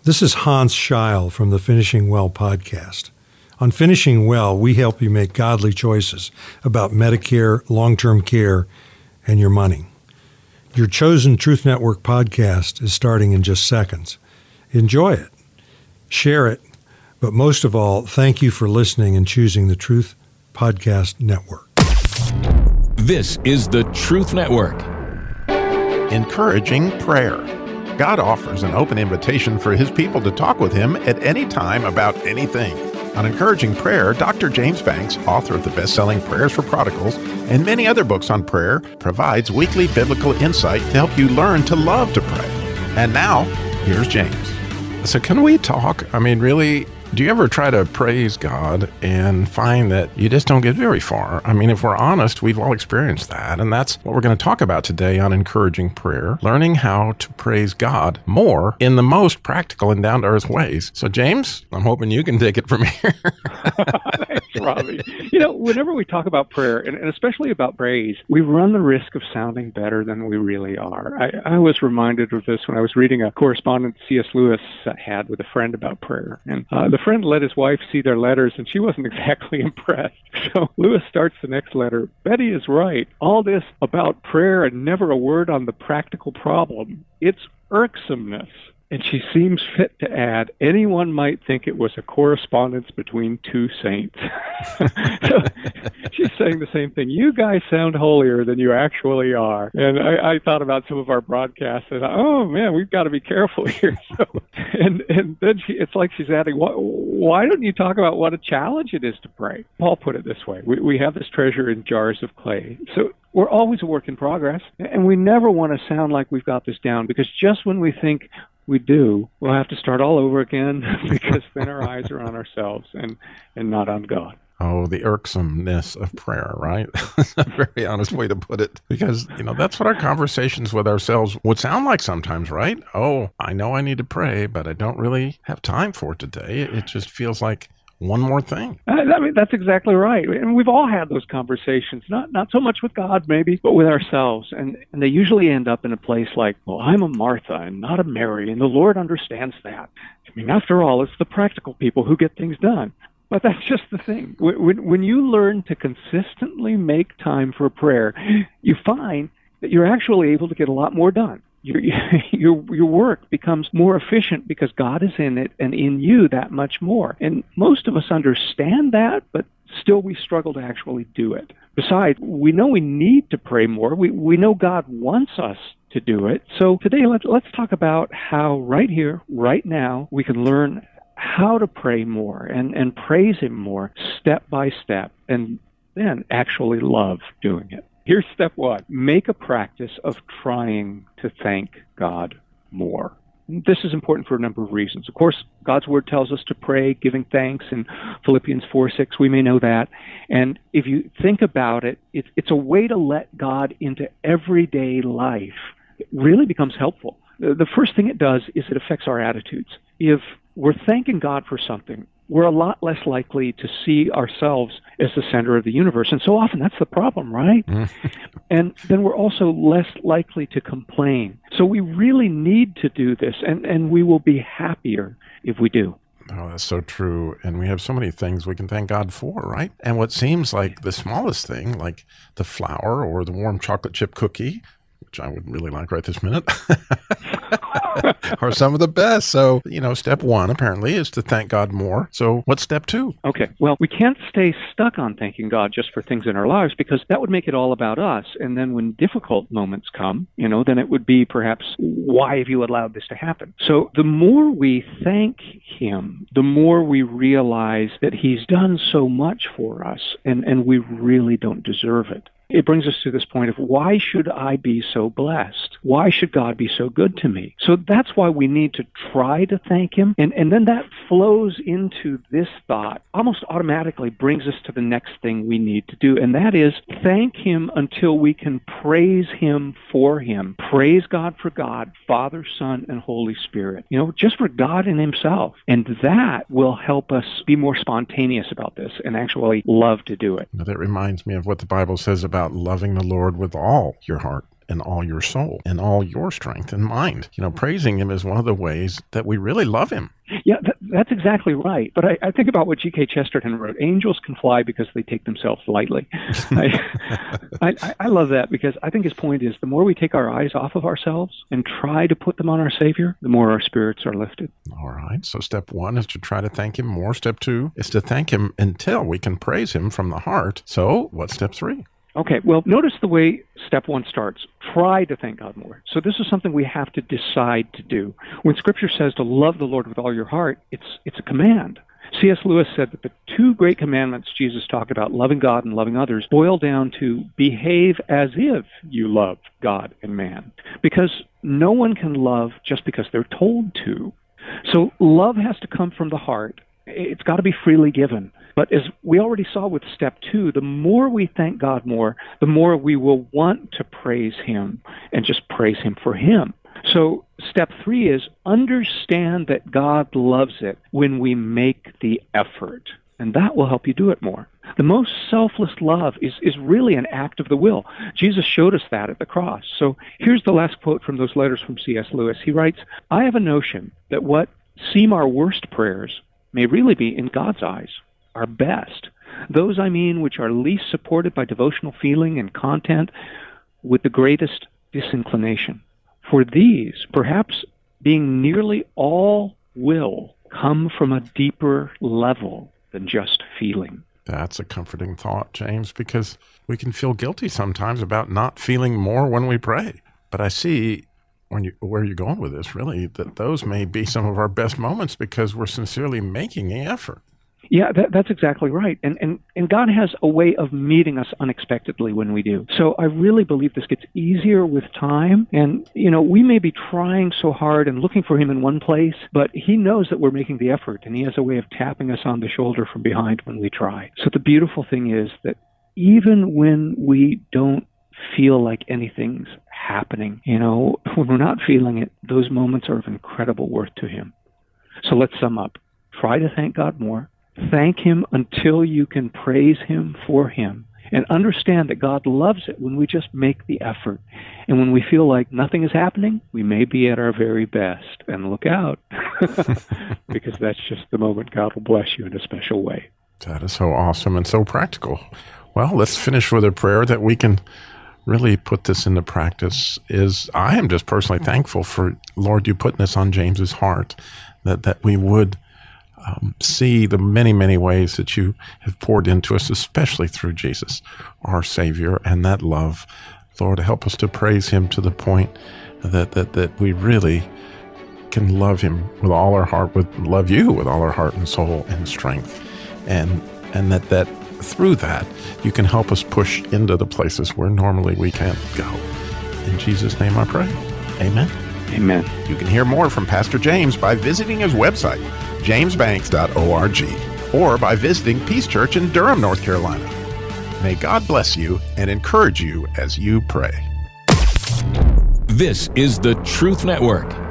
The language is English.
This is Hans Scheil from the Finishing Well podcast. On Finishing Well, we help you make godly choices about Medicare, long-term care, and your money. Your chosen Truth Network podcast is starting in just seconds. Enjoy it, share it, but most of all, thank you for listening and choosing the Truth Podcast Network. This is the Truth Network. Encouraging prayer. God offers an open invitation for His people to talk with Him at any time about anything. On Encouraging Prayer, Dr. James Banks, author of the best-selling Prayers for Prodigals and many other books on prayer, provides weekly biblical insight to help you learn to love to pray. And now, here's James. So can we talk? Really, do you ever try to praise God and find that you just don't get very far? If we're honest, we've all experienced that. And that's what we're going to talk about today on Encouraging Prayer, learning how to praise God more in the most practical and down-to-earth ways. So, James, I'm hoping you can take it from here. Thanks, Robbie. Whenever we talk about prayer, and especially about praise, we run the risk of sounding better than we really are. I was reminded of this when I was reading a correspondence C.S. Lewis had with a friend about prayer. And the friend let his wife see their letters, and she wasn't exactly impressed. So Lewis starts the next letter. Betty is right. All this about prayer and never a word on the practical problem. It's irksomeness. And she seems fit to add, anyone might think it was a correspondence between two saints. So she's saying the same thing. You guys sound holier than you actually are. And I thought about some of our broadcasts and, oh man, we've got to be careful here. So, and then it's like she's adding, why don't you talk about what a challenge it is to pray? Paul put it this way. We have this treasure in jars of clay. So we're always a work in progress, and we never want to sound like we've got this down, because just when we think we do, we'll have to start all over again, because then our eyes are on ourselves and not on God. Oh, the irksomeness of prayer, right? That's a very honest way to put it. Because, that's what our conversations with ourselves would sound like sometimes, right? Oh, I know I need to pray, but I don't really have time for it today. It just feels like one more thing. That's exactly right. And we've all had those conversations, not so much with God maybe, but with ourselves. And they usually end up in a place like, well, I'm a Martha and not a Mary, and the Lord understands that. After all, it's the practical people who get things done. But that's just the thing. When you learn to consistently make time for prayer, you find that you're actually able to get a lot more done. Your work becomes more efficient because God is in it and in you that much more. And most of us understand that, but still we struggle to actually do it. Besides, we know we need to pray more. We know God wants us to do it. So today, let's talk about how right here, right now, we can learn how to pray more and praise Him more step by step, and then actually love doing it. Here's step one. Make a practice of trying to thank God more. This is important for a number of reasons. Of course, God's Word tells us to pray, giving thanks in Philippians 4:6. We may know that. And if you think about it, it's a way to let God into everyday life. It really becomes helpful. The first thing it does is it affects our attitudes. If we're thanking God for something, we're a lot less likely to see ourselves as the center of the universe. And so often that's the problem, right? And then we're also less likely to complain. So we really need to do this, and we will be happier if we do. Oh, that's so true. And we have so many things we can thank God for, right? And what seems like the smallest thing, like the flour or the warm chocolate chip cookie, which I would really like right this minute, are some of the best. So, step one apparently is to thank God more. So what's step two? Okay. Well, we can't stay stuck on thanking God just for things in our lives, because that would make it all about us. And then when difficult moments come, then it would be perhaps, why have you allowed this to happen? So the more we thank Him, the more we realize that He's done so much for us, and we really don't deserve it. It brings us to this point of, why should I be so blessed? Why should God be so good to me? So that's why we need to try to thank Him. And then that flows into this thought, almost automatically brings us to the next thing we need to do. And that is thank Him until we can praise Him for Him. Praise God for God, Father, Son, and Holy Spirit. Just for God and Himself. And that will help us be more spontaneous about this and actually love to do it. That reminds me of what the Bible says about loving the Lord with all your heart and all your soul and all your strength and mind. Praising him is one of the ways that we really love him. Yeah, that's exactly right. But I think about what G.K. Chesterton wrote. Angels can fly because they take themselves lightly. I love that because I think his point is the more we take our eyes off of ourselves and try to put them on our Savior, the more our spirits are lifted. All right. So step 1 is to try to thank him more. Step 2 is to thank him until we can praise him from the heart. So what's step 3? Okay, well, notice the way step 1 starts. Try to thank God more. So this is something we have to decide to do. When Scripture says to love the Lord with all your heart, it's a command. C.S. Lewis said that the 2 great commandments Jesus talked about, loving God and loving others, boil down to behave as if you love God and man. Because no one can love just because they're told to. So love has to come from the heart. It's got to be freely given. But as we already saw with step 2, the more we thank God more, the more we will want to praise him and just praise him for him. So step 3 is understand that God loves it when we make the effort. And that will help you do it more. The most selfless love is really an act of the will. Jesus showed us that at the cross. So here's the last quote from those letters from C.S. Lewis. He writes, I have a notion that what seem our worst prayers may really be, in God's eyes, our best. Those, I mean, which are least supported by devotional feeling and content with the greatest disinclination. For these, perhaps being nearly all will, come from a deeper level than just feeling. That's a comforting thought, James, because we can feel guilty sometimes about not feeling more when we pray. But I see where you're going with this, really, that those may be some of our best moments because we're sincerely making the effort. Yeah, that's exactly right. And God has a way of meeting us unexpectedly when we do. So I really believe this gets easier with time. And, we may be trying so hard and looking for him in one place, but he knows that we're making the effort, and he has a way of tapping us on the shoulder from behind when we try. So the beautiful thing is that even when we don't feel like anything's happening, when we're not feeling it, those moments are of incredible worth to him. So let's sum up. Try to thank God more. Thank him until you can praise him for him. And understand that God loves it when we just make the effort. And when we feel like nothing is happening, we may be at our very best. And look out, because that's just the moment God will bless you in a special way. That is so awesome and so practical. Well, let's finish with a prayer that we can really put this into practice. I am just personally thankful for, Lord, you putting this on James's heart, that we would see the many, many ways that you have poured into us, especially through Jesus, our Savior, and that love. Lord, help us to praise him to the point that we really can love him with all our heart, love you with all our heart and soul and strength, and that through that you can help us push into the places where normally we can't go. In Jesus' name I pray. Amen. Amen. You can hear more from Pastor James by visiting his website, jamesbanks.org, or by visiting Peace Church in Durham, North Carolina. May God bless you and encourage you as you pray. This is the Truth Network.